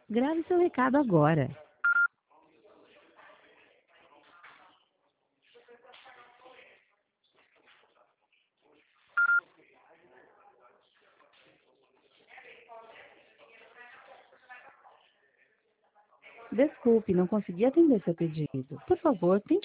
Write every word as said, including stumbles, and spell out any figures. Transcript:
Grave seu recado agora. Desculpe, não consegui atender seu pedido. Por favor, tente